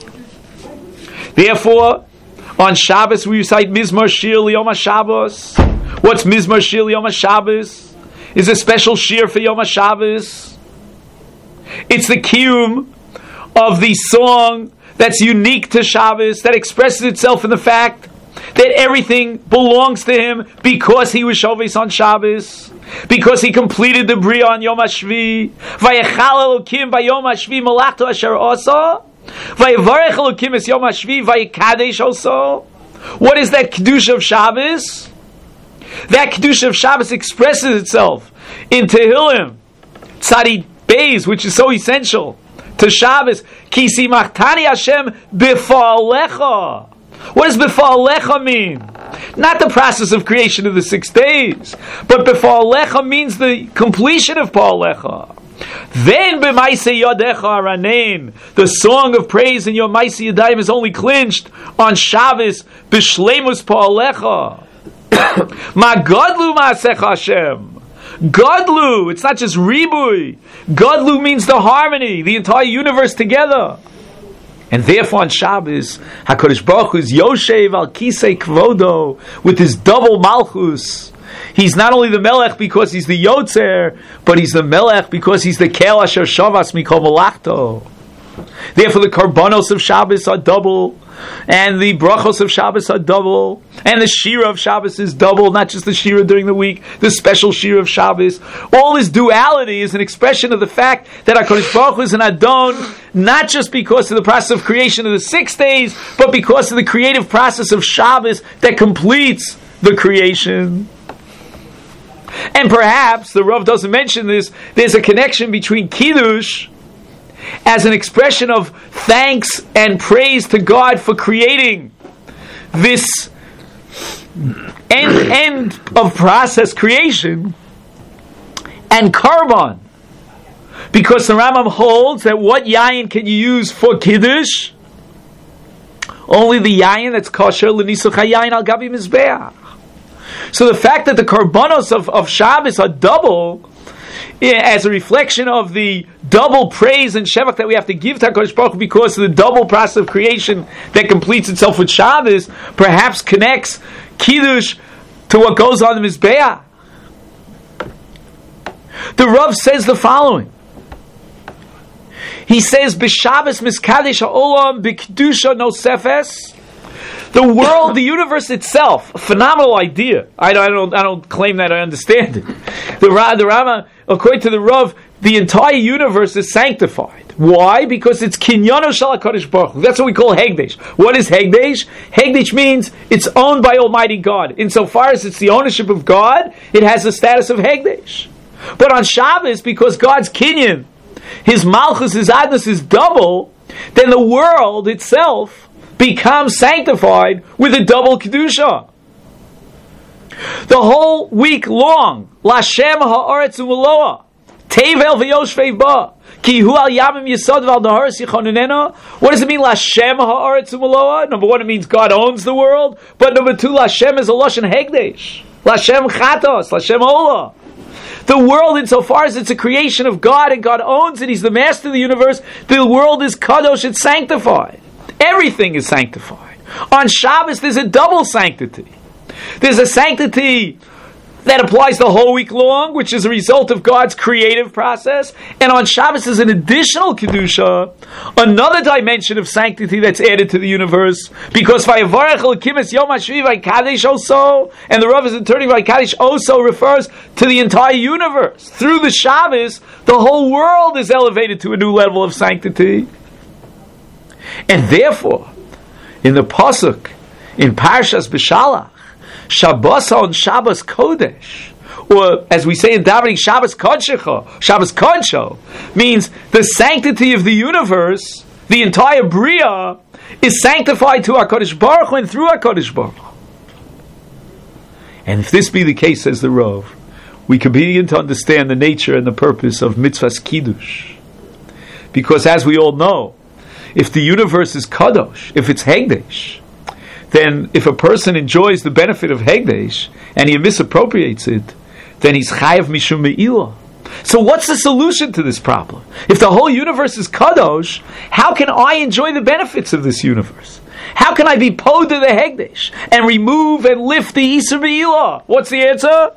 Therefore, on Shabbos we recite Mizmor Shir L'Yom HaShabbos. What's Mizmor Shir L'Yom HaShabbos? Is a special shir for Yom HaShabbos. It's the kiyum of the song that's unique to Shabbos, that expresses itself in the fact that everything belongs to him because he was Shovis on Shabbos, because he completed the Bria on Yom HaShvi. Vayechal Elokim Bayom HaShvi Malachto Asher Osa. Vayevarech Elokim Es Yom HaShvi Vayekadesh Osa. What is that Kedusha of Shabbos? That Kedusha of Shabbos expresses itself in Tehillim, Tzadi Beis, which is so essential to Shabbos. Kisi Machtani Hashem B'Fa'alecha. What does B'Fa'alecha mean? Not the process of creation of the six days, but B'Fa'alecha means the completion of Pa'alecha. Then B'Maisei Yodecha Aranein, the song of praise in your Maisei Yadayim is only clinched on Shabbos B'Shleimus Pa'alecha. Ma Godlu Ma'asech Hashem. Godlu, it's not just ribui. Godlu means the harmony, the entire universe together. And therefore on Shabbos, HaKadosh Baruch Hu is Yoshev al Kisei Kvodo, with his double Malchus. He's not only the Melech because he's the Yotzer, but he's the Melech because he's the Kel Asher Shavas Mikol Malachto. Therefore the Karbanos of Shabbos are double, and the Brachos of Shabbos are double, and the Shira of Shabbos is double, not just the Shira during the week, the special Shira of Shabbos. All this duality is an expression of the fact that HaKadosh Baruch Hu is an Adon, not just because of the process of creation of the six days, but because of the creative process of Shabbos that completes the creation. And perhaps, the Rav doesn't mention this, there's a connection between Kiddush as an expression of thanks and praise to God for creating this end, end of process creation, and Karban, because the Rambam holds that what yayin can you use for Kiddush? Only the yayin that's kosher l'nisuch hayayin al gabi mizbeach. So the fact that the Karbanos of, of Shabbos are double, as a reflection of the double praise and Shevach that we have to give to HaKadosh Baruch Hu because of the double process of creation that completes itself with Shabbos, perhaps connects Kiddush to what goes on in Mizbeah. The Rav says the following. He says, B'Shabbos miskadesh ha'olam b'kedusha nosefes. The world, the universe itself, a phenomenal idea. I don't, I don't, I don't claim that I understand it. The, the Rama, according to the Rav, the entire universe is sanctified. Why? Because it's kinyono shel HaKadosh Baruch Hu. That's what we call Hegdesh. What is Hegdesh? Hegdesh means it's owned by Almighty God. Insofar as it's the ownership of God, it has the status of Hegdesh. But on Shabbos, because God's kinyan, His Malchus, His Adnus is double, then the world itself becomes sanctified with a double Kedusha. The whole week long, Lashem ha'aretz u'meloah, Tevel v'yoshvei ba, ki hu al yamim yisod v'al nahar sichonunena. What does it mean, Lashem ha'aretz u'meloah? Number one, it means God owns the world, but number two, Lashem is a Lashon Hegdesh. Lashem chatos, Lashem olah. The world, insofar as it's a creation of God and God owns it, He's the master of the universe, the world is kadosh, it's sanctified. Everything is sanctified. On Shabbos, there's a double sanctity. There's a sanctity that applies the whole week long, which is a result of God's creative process. And on Shabbos is an additional Kedusha, another dimension of sanctity that's added to the universe. Because Vayevarech Elokim es Yom HaShvi Vayikadesh Oso, and the Rav is interpreting Vayikadesh Oso refers to the entire universe. Through the Shabbos, the whole world is elevated to a new level of sanctity. And therefore, in the Pasuk, in Parshas B'Shalach, Shabbos on Shabbos Kodesh, or as we say in Davening, Shabbos Kodshecha, Shabbos Kodsho, means the sanctity of the universe, the entire Bria, is sanctified to HaKadosh Baruch Hu and through HaKadosh Baruch Hu. And if this be the case, says the Rav, we can begin to understand the nature and the purpose of mitzvahs kiddush. Because as we all know, if the universe is kadosh, if it's hegdesh, then if a person enjoys the benefit of hegdesh and he misappropriates it, then he's chayav mishum me'ilah. So what's the solution to this problem? If the whole universe is kadosh, how can I enjoy the benefits of this universe? How can I be pod to the hegdesh and remove and lift the isur me'ilah? What's the answer?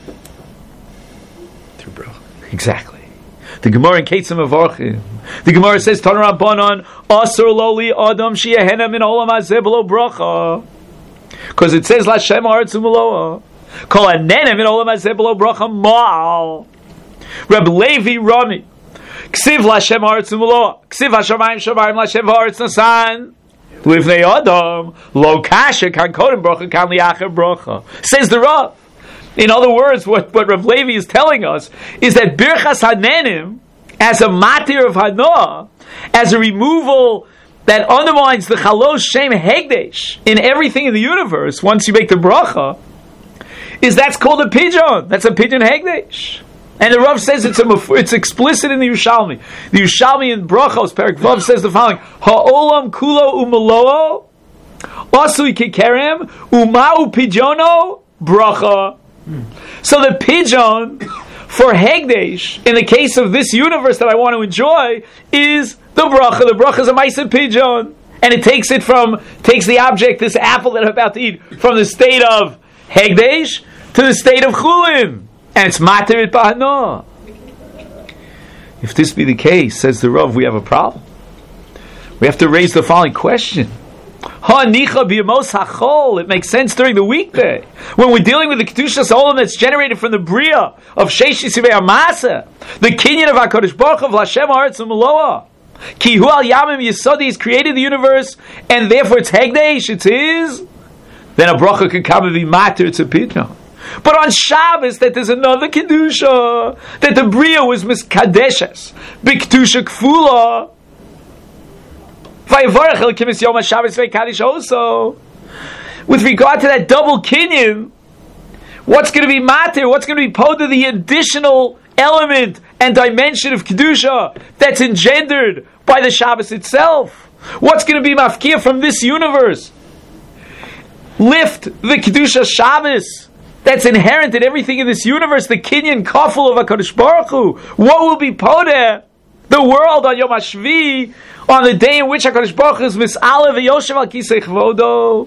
Through bracha. Exactly. The Gemara in Ketzim Avarchim, the Gemara says, Tanur Rabbanan, Asur loli adam sheyehena min olam hazeh b'lo bracha. Because it says, Lashem haaretz u'meloah. Kol hanena min olam hazeh b'lo bracha ma'al. Reb Levi Rami, Ksiv Lashem haaretz u'meloah. Ksiv hashamayim shamayim Lashem haaretz nasan. Livnei adam, lo kasha kan kodem bracha kan liacher bracha. Says the Rav. In other words, what, what Rav Levi is telling us is that Birchas Hanenim, as a matir of Hanoah, as a removal that undermines the Chalosh Shem Hegdesh in everything in the universe, once you make the bracha, is that's called a pidyon. That's a pidyon Hegdesh. And the Rav says it's, a, it's explicit in the Yerushalmi. The Yerushalmi in Brachos, Perek Vav, says the following, Ha'olam kulo umalo'o, asui kikerem, uma'u pidyono, bracha. So the pidyon for hegdesh, in the case of this universe that I want to enjoy, is the bracha. The bracha is a ma'aseh pidyon, and it takes it from takes the object, this apple that I'm about to eat, from the state of hegdesh to the state of chulin, and it's matir it b'hanoah. If this be the case, says the Rav, we have a problem. We have to raise the following question. It makes sense during the weekday when we're dealing with the Kedushas Olam that's generated from the Bria of Sheishi Sivei Amasa, the Kinyan of HaKadosh Baruch Hu of Lashem Haaretz U'Meloah. Ki Hu Al Yamim Yesodi has created the universe, and therefore it's Hegdesh, it's His. Then a bracha can come and be matir, it's a pidyon. But on Shabbos, that there's another Kedusha, that the Bria was miskadeshes, B'Kedusha Kfula. With regard to that double kinyan, what's going to be matir? What's going to be pod to the additional element and dimension of kedusha that's engendered by the Shabbos itself? What's going to be mafkia from this universe? Lift the kedusha Shabbos that's inherent in everything in this universe, the kinyan kaful of HaKadosh Baruch Hu. What will be podeh? The world on Yom HaShvi, on the day in which HaKadosh Baruch Hu is mis'alev v'yoshev al kisei chvodo.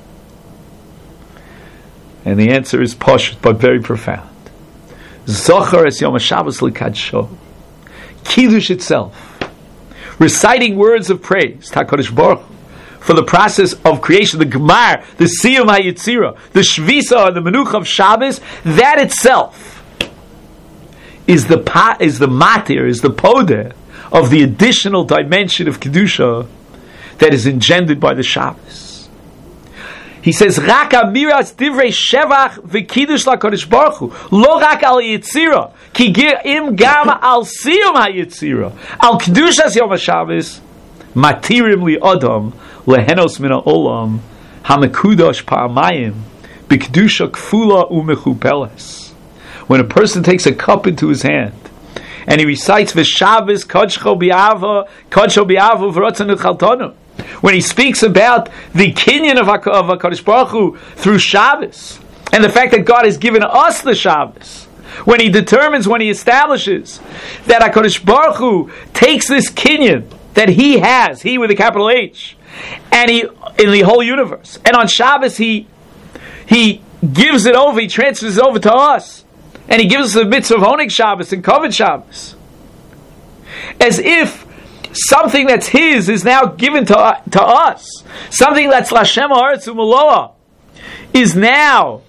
And the answer is poshut, but very profound. Zochar es Yom HaShabbos l'kadsho. Kiddush itself. Reciting words of praise to HaKadosh Baruch Hu for the process of creation, the Gemar, the Siyum HaYetzira, the Shvisa, and the Menucha of Shabbos, that itself is the pa, is the matir, is the podeh of the additional dimension of Kedusha that is engendered by the Shabbos. He says, Rak amiras divrei shevach v'kiddush l'HaKadosh Baruch Hu, lo rak al yitzira, ki im gam al siyum ha-yitzira, al kedushas yom ha-Shabbos, matirim li adam, lehenos min ha'olam, ha-mekudosh pa'amayim, b'kedusha kfula u'mechupeles. When a person takes a cup into his hand and he recites V'Shabbos Kodsho B'Ava Kodsho B'Ava V'Rotzanu Chaltonu, when he speaks about the kinyan of HaKadosh Baruch Hu through Shabbos and the fact that God has given us the Shabbos, when he determines, when he establishes that HaKadosh Baruch Hu takes this kinyan that he has, he with a capital H, and he in the whole universe, and on Shabbos he he gives it over, he transfers it over to us. And he gives us the mitzvah of Honeg Shabbos and Koved Shabbos. As if something that's his is now given to, uh, to us. Something that's Lashem Haaretz U'Meloah is now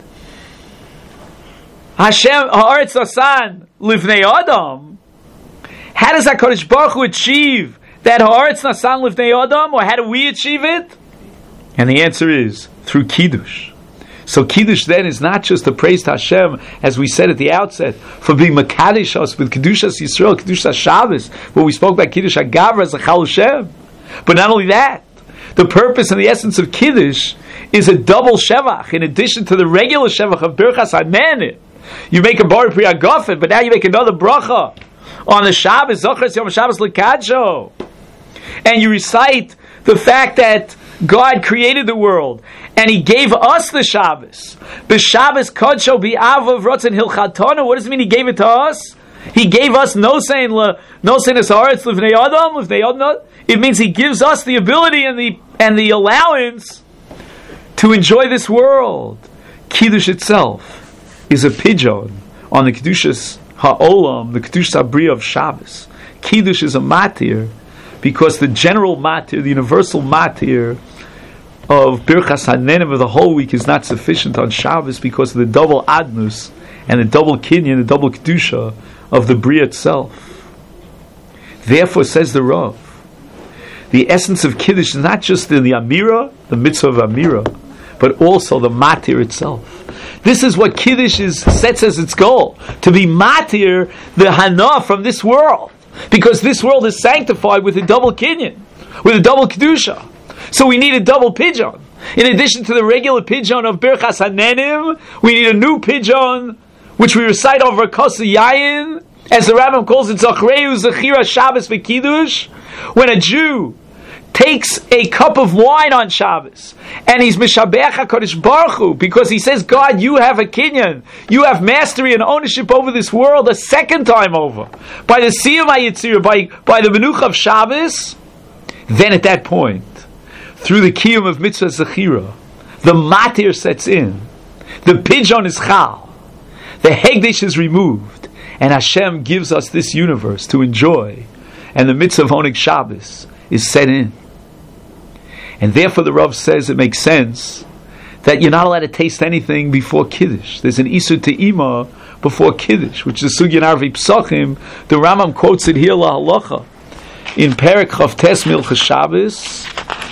Hashem Haaretz Asan Livnei Adam. How does HaKadosh Baruch Hu achieve that Haaretz Asan Livnei Adam? Or how do we achieve it? And the answer is through Kiddush. So Kiddush then is not just a praise to Hashem, as we said at the outset, for being Makadosh us with Kedushas Yisrael, Kedushas Shabbos, where we spoke about Kiddush HaGavra as a Chal Hashem. But not only that, The purpose and the essence of Kiddush is a double shevach. In addition to the regular shevach of Birchas Hanenim, you make a bar pri agafen, but now you make another bracha on the Shabbos, Zochres Yom Shabbos L'Kadsho, and you recite the fact that God created the world and He gave us the Shabbos. B'Shabbos Kodsho B'Avav Rotzen Hilchatonu. What does it mean He gave it to us? He gave us no saying no saying Haaretz Livnei Adam Livnei Adam. It means He gives us the ability and the and the allowance to enjoy this world. Kiddush itself is a pigeon on the Kedushas Ha'olam, the Kedushas Habriya of Shabbos. Kiddush is a matir because the general matir, the universal matir of Birchas Hanenim of the whole week is not sufficient on Shabbos because of the double adnus and the double kinyan, the double kedusha of the Bria itself. Therefore, says the Rav, the essence of Kiddush is not just in the Amira, the mitzvah of Amira, but also the matir itself. This is what Kiddush is, sets as its goal, to be matir, the hana from this world, because this world is sanctified with a double kinyan, with a double kedusha. So we need a double pigeon. In addition to the regular pigeon of Birchas Hanenim, we need a new pigeon, which we recite over Kosa Yayin, as the Rambam calls it, Zachreu Zechira Shabbos V'Kiddush. When a Jew takes a cup of wine on Shabbos, and he's Mishabeach HaKadosh Baruch Hu, because he says, God, you have a kinyan, you have mastery and ownership over this world a second time over, by the Siyum HaYitzir, by, by the Menucha of Shabbos, then at that point, through the Kiyum of Mitzvah Zechira, the Matir sets in, the pigeon is Chal, the Hegdesh is removed, and Hashem gives us this universe to enjoy, and the Mitzvah of Oneg Shabbos is set in. And therefore the Rav says it makes sense that you're not allowed to taste anything before Kiddush. There's an Isur Te'ima before Kiddush, which is Sugyan Arvi Psachim. The Rambam quotes it here, La Halacha, in Perek Chavtes Milchas Shabbos.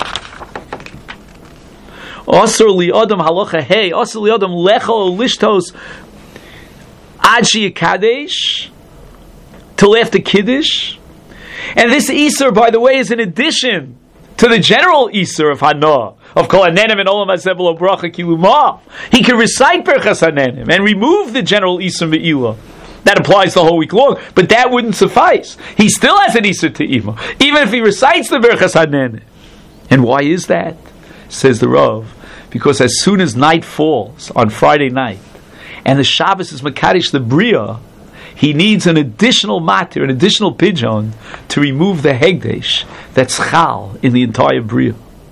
Osur li Adam Halacha Hey, Osur li Adam Lecho Lishtos Adshi Kadesh, till after Kiddush. And this Isur, by the way, is in addition to the general Isur of Hana, of Kol Hanenim and Olam Hazeh V'lo Bracha Kiluma. He can recite Birchas Hanenim and remove the general Isur Me'ilah. That applies the whole week long, but that wouldn't suffice. He still has an Isur Te'ima, even if he recites the Birchas Hanenim. And why is that? Says the Rav, because as soon as night falls on Friday night, and the Shabbos is Makadosh the Bria, he needs an additional matir, an additional pigeon, to remove the hegdesh that's chal in the entire bria.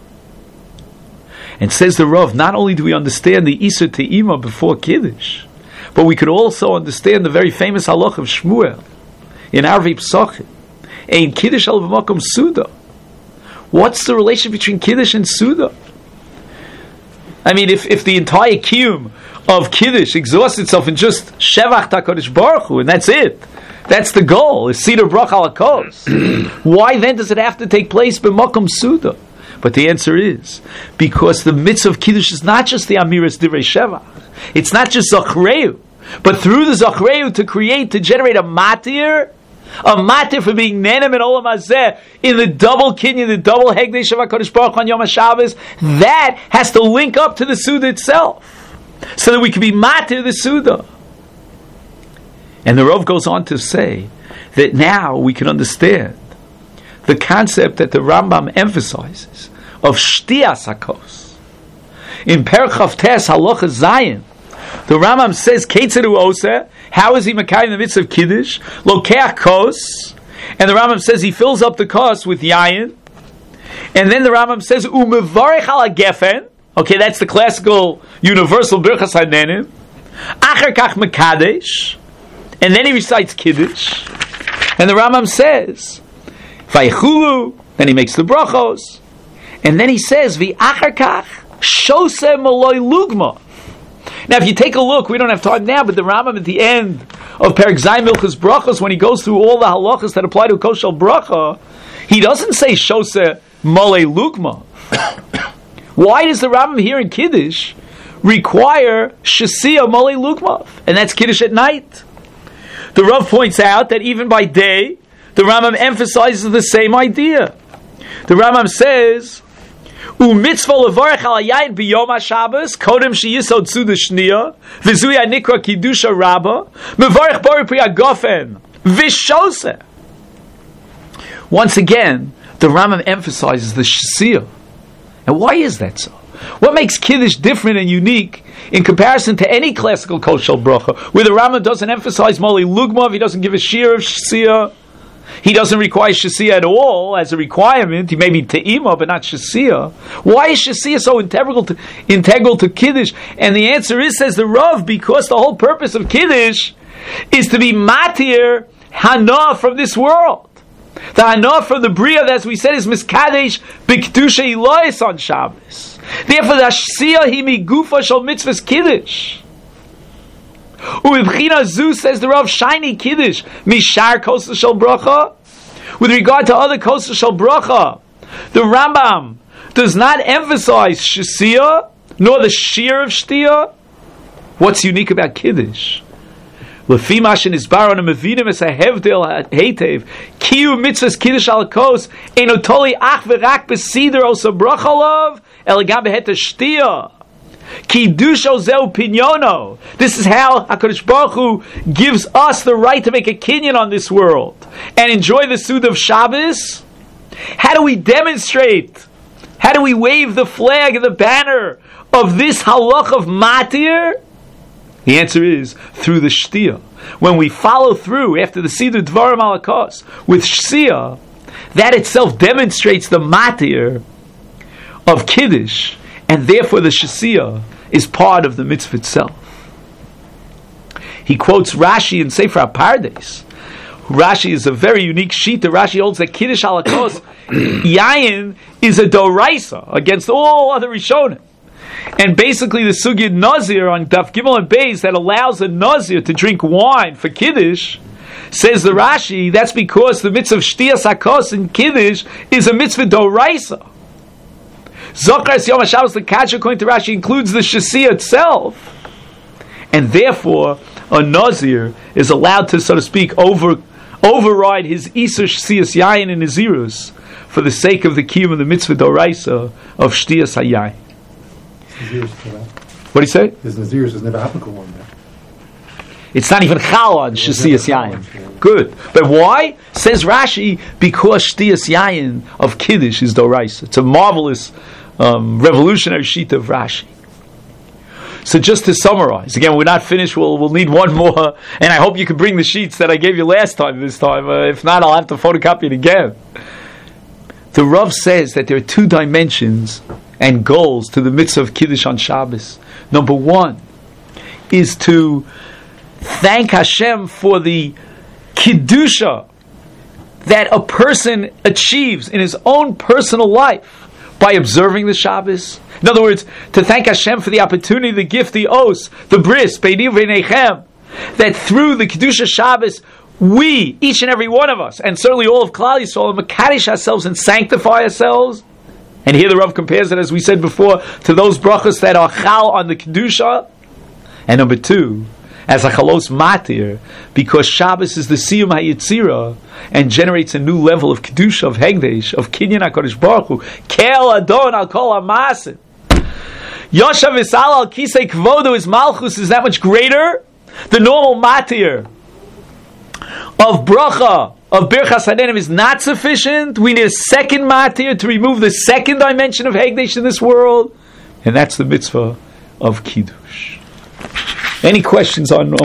And says the Rav, not only do we understand the Isur Te'ima before Kiddush, but we could also understand the very famous halach of Shmuel in Arvi Psachim, Ein Kiddush al v'makom Suda. What's the relation between Kiddush and Suda? I mean, if, if the entire kiyum of Kiddush exhausts itself in just Shevach HaKadosh Baruch Hu, and that's it. That's the goal, is Seder Bracha Al HaKos. Why then does it have to take place b'makom Suda? But the answer is, because the mitzvah of Kiddush is not just the Amiras Divrei Shevach. It's not just Zachreu, but through the Zachreu to create, to generate a matir, a matir for being nenem and olam hazeh in the double kinyan, the double hegdesh of HaKadosh Baruch Hu on Yom HaShabbos, that has to link up to the Suda itself, so that we can be matir the Suda. And the Rav goes on to say that now we can understand the concept that the Rambam emphasizes of Shtiyas HaKos. In Perek Chavtes Halacha Zayin, the Rambam says, Keitzeru Oseh, how is he Makayim the mitzvah of Kiddush? Lokeach Kos, and the Rambam says he fills up the kos with Yayin, and then the Rambam says, Umevarech ala Gefen, okay, that's the classical universal Birchas Hanenim, Acher Kach Mekadesh, and then he recites Kiddush, and the Rambam says, Vaychulu, then he makes the brachos, and then he says, V'acher Kach Shose Maloi Lugma. Now, if you take a look, we don't have time now, but the Rambam at the end of Perek Zayin Milchas Brachos, when he goes through all the halachas that apply to Koshel Bracha, he doesn't say Shose Mole Lugma. Why does the Rambam here in Kiddush require Shasia Mole Lugma? And that's Kiddush at night. The Rav points out that even by day, the Rambam emphasizes the same idea. The Rambam says, U'mitzvah levarech al hayayin b'yom haShabbos kodem sheyisod suda shniya v'zui hanikra kiddusha rabba mevarech bori pri hagofen v'shoseh. Once again, the Rambam emphasizes the shasiyah. And why is that so? What makes Kiddush different and unique in comparison to any classical kosher bracha, where the Rambam doesn't emphasize moli lugma, he doesn't give a shear of shasiyah, he doesn't require shasiyah at all as a requirement, he may be te'ima, but not shasiyah. Why is shasiyah so integral to, integral to Kiddush? And the answer is, says the Rav, because the whole purpose of Kiddush is to be matir hana from this world. The hana from the bria, as we said, is miskadesh b'kedusha ilois on Shabbos. Therefore, the shasiyah hi migufa shal mitzvahs Kiddush. U'ibchina zu, says the Rav, shiny Kiddush mishar kosa shal bracha. With regard to other kosa shal bracha, the Rambam does not emphasize shasiyah nor the shear of shtiyah. What's unique about Kiddush? Lefi mashin is baron and mevidim es hahevdel heitev kiyu mitzvahs Kiddush al kos eno toli ach v'rak besider osa bracha lov elegam behet shtiyah. Kiddusho zeu pinyono. This is how HaKadosh Baruch Hu gives us the right to make a kinyan on this world and enjoy the Suda of Shabbos. How do we demonstrate? How do we wave the flag and the banner of this halach of matir? The answer is through the shtiyah. When we follow through after the Siddur Dvarim Alakos with sh'siyah, that itself demonstrates the matir of Kiddush. And therefore the shasiyah is part of the mitzvah itself. He quotes Rashi in Sefer HaPardes. Rashi is a very unique shita. Rashi holds that Kiddush halakos yayin is a doraisa against all other rishonim. And basically the sugya nazir on Daf Gimel and Beis that allows a nazir to drink wine for Kiddush, says the Rashi, that's because the mitzvah of shtiyas hakos in Kiddush is a mitzvah doraisa. Zokar Yom HaShabbos, the Kasha, according to Rashi, includes the shasiyah itself. And therefore, a Nazir is allowed to, so to speak, over, override his Isur Shasiyas Yayin and Nazirus for the sake of the Kiyum of the Mitzvah Doraisa of Shtiyas HaYayin. What do you say? His Nazirus is never applicable on that. It's not even Chal on Shasiyas Yayin. Good. But why? Says Rashi, because Shtiyas Yayin of Kiddush is Doraisa. It's a marvelous Um, revolutionary sheet of Rashi. So just to summarize, again, we're not finished, we'll, we'll need one more, and I hope you can bring the sheets that I gave you last time this time. Uh, if not, I'll have to photocopy it again. The Rav says that there are two dimensions and goals to the mitzvah of Kiddush on Shabbos. Number one is to thank Hashem for the Kiddusha that a person achieves in his own personal life by observing the Shabbos. In other words, to thank Hashem for the opportunity, the gift, the os, the bris, beini v'nechem, that through the Kedusha Shabbos, we, each and every one of us, and certainly all of Klal Yisrael, makadish ourselves and sanctify ourselves. And here the Rav compares it, as we said before, to those brachas that are chal on the Kedusha. And number two, as a chalos matir, because Shabbos is the siyum hayitzira and generates a new level of kedusha, of hegdesh, of kinyan HaKadosh Baruch Hu. Kel adon al kol hamasim. Yoshav v'sal al kisei kvodo, his malchus is that much greater. The normal matir of bracha, of birchas hanenim is not sufficient. We need a second matir to remove the second dimension of hegdesh in this world, and that's the mitzvah of kiddush. Any questions on